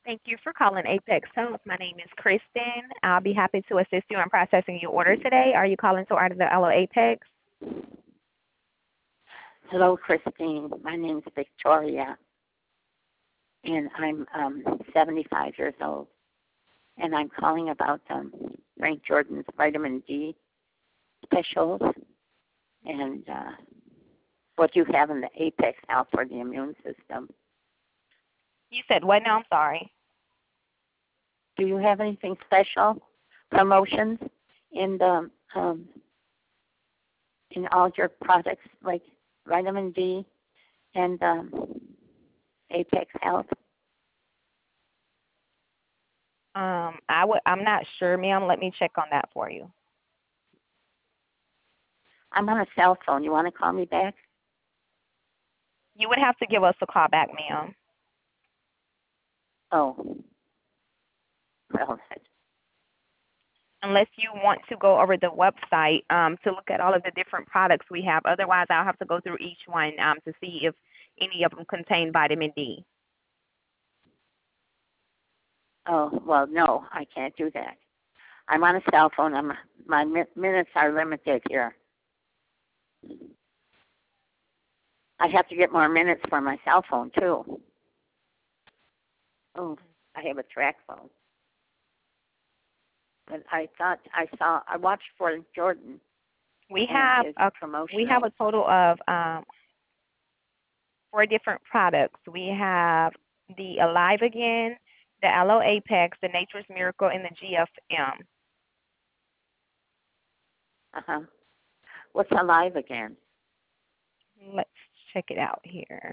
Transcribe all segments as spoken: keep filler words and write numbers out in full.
Thank you for calling Apex Health. My name is Kristen. I'll be happy to assist you in processing your order today. Are you calling to order the Aloe Apex? Hello, Christine. My name's Victoria, and I'm um, seventy-five years old. And I'm calling about um, Frank Jordan's vitamin D specials and uh, what you have in the Apex Health for the immune system. You said what now? I'm sorry. Do you have anything special, promotions in the um, in all your products, like vitamin D and um, Apex Health? Um, I would. I'm not sure, ma'am. Let me check on that for you. I'm on a cell phone. You want to call me back? You would have to give us a call back, ma'am. Oh, well, that's Unless you want to go over the website um, to look at all of the different products we have. Otherwise, I'll have to go through each one um, to see if any of them contain vitamin D. Oh, well, no, I can't do that. I'm on a cell phone. I'm, my mi- minutes are limited here. I have to get more minutes for my cell phone, too. Oh, I have a track phone. But I thought I saw, I watched for Jordan We and have his a we have promotional. a total of um, four different products. We have the Alive Again, the Aloe Apex, the Nature's Miracle, and the G F M. Uh-huh. What's alive again? Let's check it out here.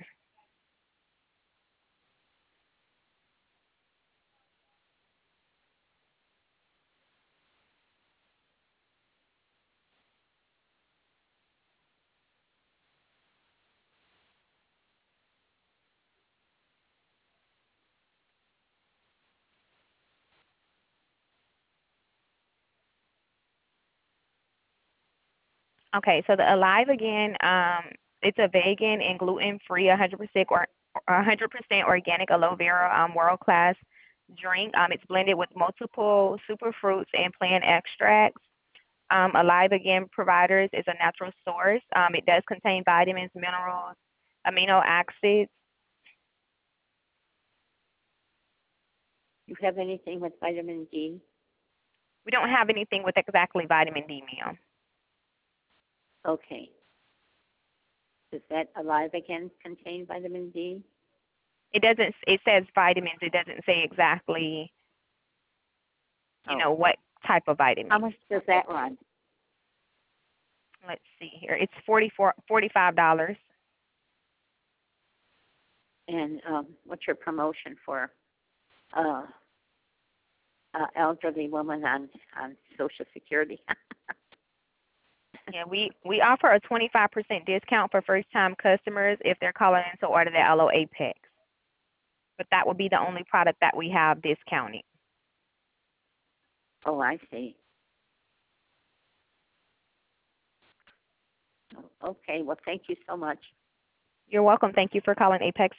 Okay, so the Alive Again, um, it's a vegan and gluten-free, one hundred percent or one hundred percent organic aloe vera um, world-class drink. Um, it's blended with multiple superfruits and plant extracts. Um, Alive Again Providers is a natural source. Um, it does contain vitamins, minerals, amino acids. You have anything with vitamin D? We don't have anything with exactly vitamin D, ma'am. Okay. Does that alive again contain vitamin D? It doesn't. It says vitamins. It doesn't say exactly, you Oh. know, what type of How vitamin. much does that run? Let's see here. It's forty-four, forty-five dollars. And um, what's your promotion for uh, uh, elderly woman on, on Social Security? Yeah, we we offer a twenty-five percent discount for first-time customers if they're calling in to order the Aloe Apex. But that would be the only product that we have discounted. Oh, I see. Oh, okay. Well, thank you so much. You're welcome. Thank you for calling Apex